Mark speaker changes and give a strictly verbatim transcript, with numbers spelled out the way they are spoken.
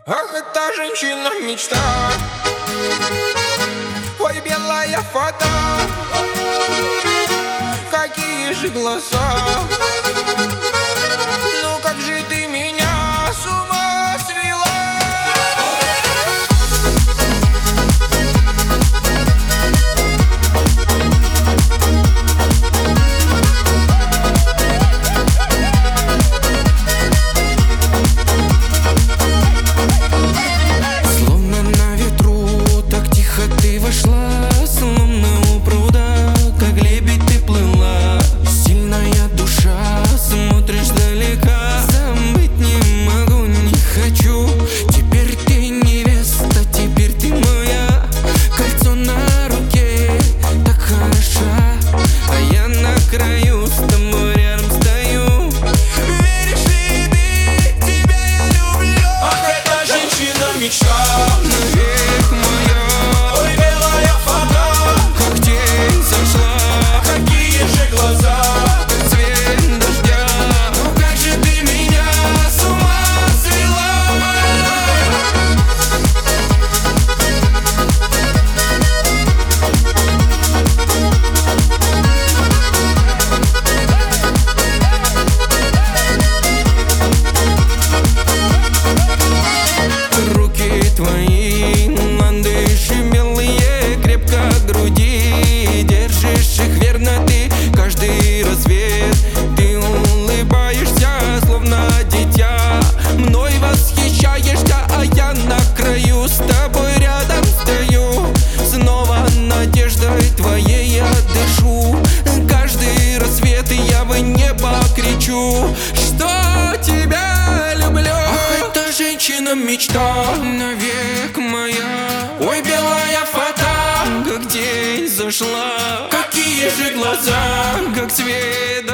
Speaker 1: Ах, эта женщина мечта. Ой, белая фата, какие же глаза. Ну как же ты меня с ума свела.
Speaker 2: Словно на ветру, так тихо ты вошла, словно у пруда, как лебедь ты плыла. Сильная душа, смотришь далека, забыть не могу, не хочу. Теперь ты невеста, теперь ты моя. Кольцо на руке, так хороша, а я на краю с тобой рядом стою. Веришь ли ты, тебя я люблю.
Speaker 1: Ах, эта женщина мечта.
Speaker 2: Навек моя,
Speaker 1: Ой, белая фата,
Speaker 2: как день сошла,
Speaker 1: какие же глаза.
Speaker 2: цвет дождя.
Speaker 1: Ну как же ты меня с ума свела.
Speaker 2: Руки твои, ландыши белые, крепко к груди держишь их верно ты. Каждый рассвет ты улыбаешься, словно дитя. Мной восхищаешься, а я на краю с тобой рядом стою. Снова надеждой твоей я дышу. Каждый рассвет я в небо кричу, что тебя люблю. Ах, эта женщина мечта, навек моя. Ой, белая фата, как день зашла, какие же глаза, как цвет